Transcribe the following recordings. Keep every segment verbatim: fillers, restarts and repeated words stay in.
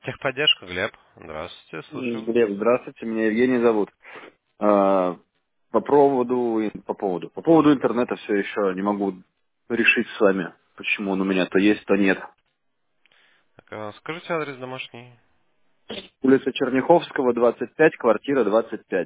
Техподдержка, Глеб. Здравствуйте, М, слушаю. Глеб, здравствуйте, меня Евгений зовут. А, по поводу, по поводу, по поводу интернета все еще не могу решить с вами, почему он у меня то есть, то нет. Так, а скажите адрес домашний. Улица Черняховского, двадцать пять, квартира двадцать пять.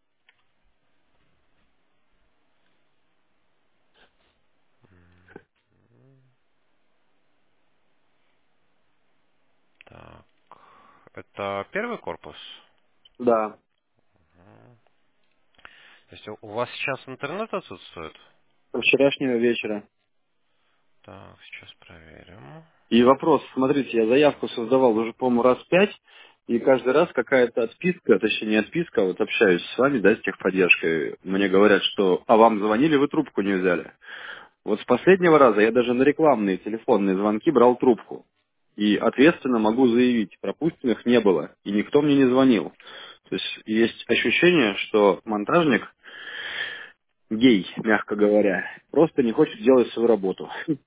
Так, это первый корпус? Да, Мгм. То есть у у вас сейчас интернет отсутствует? со вчерашнего вечера. Так, сейчас проверим. И вопрос, смотрите, я заявку создавал уже, по-моему, раз пять, и каждый раз какая-то отписка, точнее не отписка, а вот общаюсь с вами, да, с техподдержкой, мне говорят, что «а вам звонили, вы трубку не взяли». Вот с последнего раза я даже на рекламные телефонные звонки брал трубку. И ответственно могу заявить, пропущенных не было, и никто мне не звонил. То есть есть ощущение, что монтажник гей, мягко говоря, просто не хочет делать свою работу.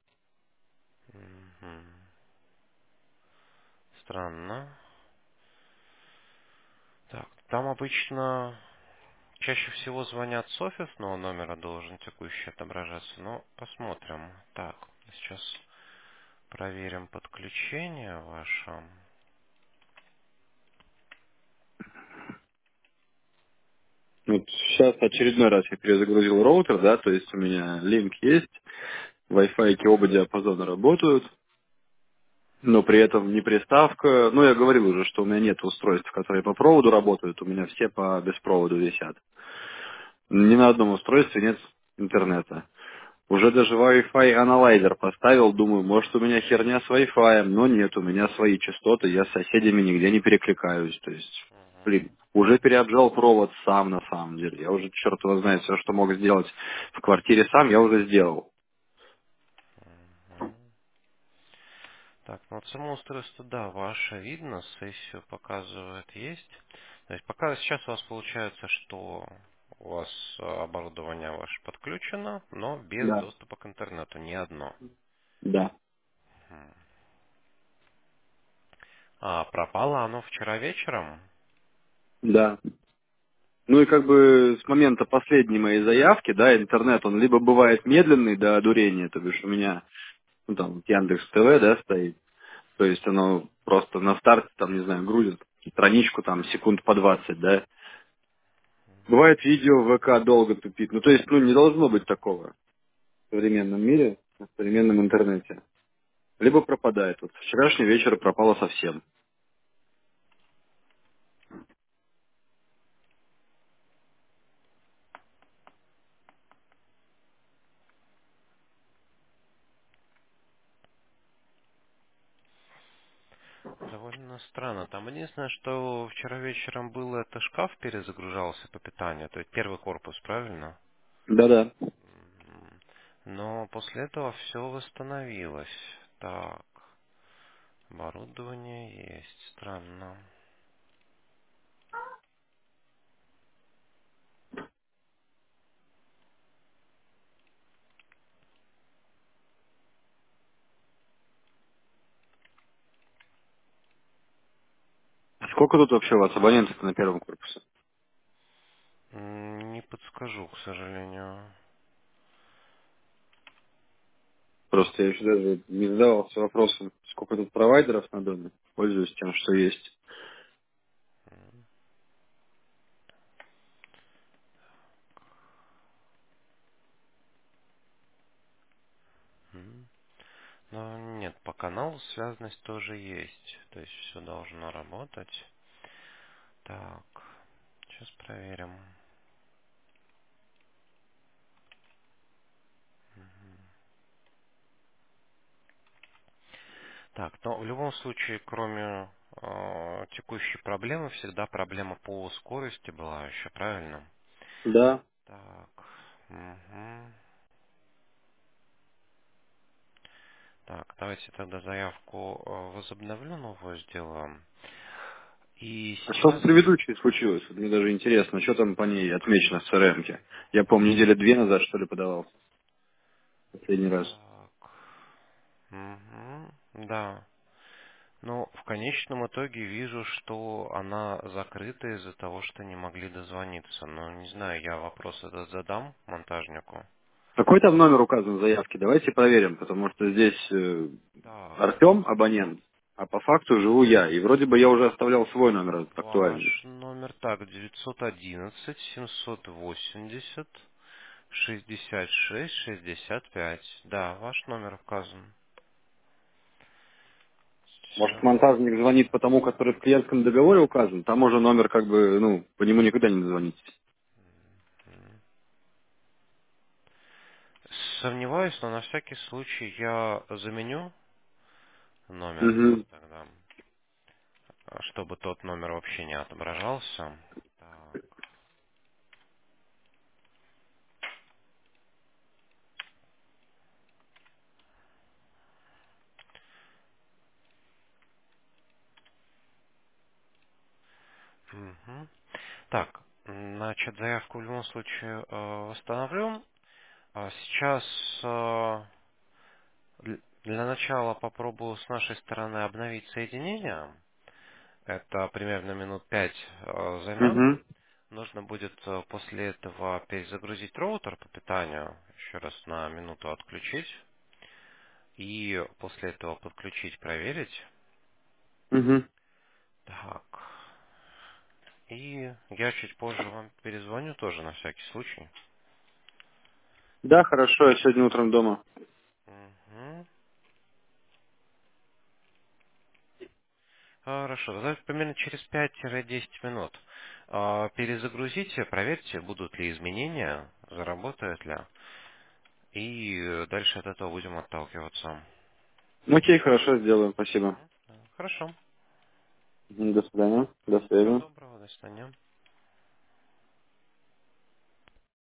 Мгм. Странно. Так, там обычно чаще всего звонят с офисного номера, должен текущий отображаться. Но посмотрим. Так, сейчас проверим подключение ваше. Вот сейчас очередной раз я перезагрузил роутер, да, то есть у меня линк есть, Wi-Fi оба диапазона работают, но при этом не приставка. Ну, я говорил уже, что у меня нет устройств, которые по проводу работают, у меня все по беспроводу висят. Ни на одном устройстве нет интернета. Уже даже Wi-Fi аналайзер поставил, думаю, может у меня херня с Wi-Fi, но нет, у меня свои частоты, я с соседями нигде не перекликаюсь. То есть, блин, уже переобжал провод сам на самом деле. Я уже, черт его знает, все, что мог сделать в квартире сам, я уже сделал. Мгм. Так, ну вот само устройство, да, ваше видно, сессию показывает, есть. То есть пока сейчас у вас получается, что у вас э, оборудование ваше подключено, но без Да, доступа к интернету, ни одно. да, Мгм. А пропало оно вчера вечером? да. Ну и как бы с момента последней моей заявки, да, интернет, он либо бывает медленный до одурения, то бишь у меня, ну там, вот Яндекс ТВ, да, стоит, то есть оно просто на старте, там, не знаю, грузит страничку там секунд по двадцать, да. Бывает видео в ВК долго тупит. Ну, то есть, ну, не должно быть такого в современном мире, в современном интернете. Либо пропадает. Вот вчерашний вечер пропало совсем. Довольно странно. Там единственное, что вчера вечером было, это шкаф перезагружался по питанию. То есть первый корпус, правильно? Да-да. Мгм. Но после этого все восстановилось. Так, оборудование есть. Странно. А сколько тут вообще у вас абонентов на первом корпусе? М, Не подскажу, к сожалению. Просто я еще даже не задавался вопросом, сколько тут провайдеров на доме. Пользуюсь тем, что есть. М. Но нет, по каналу связанность тоже есть. То есть все должно работать. Так, сейчас проверим. Так, но в любом случае, кроме э, текущей проблемы, всегда проблема по скорости была еще, правильно? Да. Так, мгм. Так, давайте тогда заявку э, возобновлю, новую сделаем. И А что с сейчас... предыдущей случилось? Вот мне даже интересно, что там по ней отмечено в C R M-ке? Я помню, недели две назад, что ли, подавал. Последний раз. Так, мгм, да. Но в конечном итоге вижу, что она закрыта из-за того, что не могли дозвониться. Но не знаю, я вопрос этот задам монтажнику. Какой там номер указан в заявке? Давайте проверим, потому что здесь э, Так, Артем абонент, а по факту живу я. И вроде бы я уже оставлял свой номер актуальный. ваш номер так, девятьсот одиннадцать семьсот восемьдесят шестьдесят шесть шестьдесят пять. Да, ваш номер указан. Может, Всё. монтажник звонит по тому, который в клиентском договоре указан? Там уже номер как бы, ну, по нему никогда не дозвонитесь. Сомневаюсь, но на всякий случай я заменю номер Угу. тогда, чтобы тот номер вообще не отображался. Так. Мгм. Так, значит, заявку в любом случае э, восстановлю. А сейчас э, дл- для начала попробую с нашей стороны обновить соединение. Это примерно минут пять э, займет. Угу. Нужно будет э, после этого перезагрузить роутер по питанию, еще раз на минуту отключить. И после этого подключить, проверить. Угу. Так. И я чуть позже вам перезвоню тоже на всякий случай. Да, хорошо, я сегодня утром дома. Мгм. Хорошо. Давайте примерно через пять-десять минут. А, Перезагрузите, проверьте, будут ли изменения, заработает ли. И э, дальше от этого будем отталкиваться. Ну, окей, хорошо, сделаю, спасибо. Хорошо. Мгм, до свидания, до Всего связи. доброго, до свидания.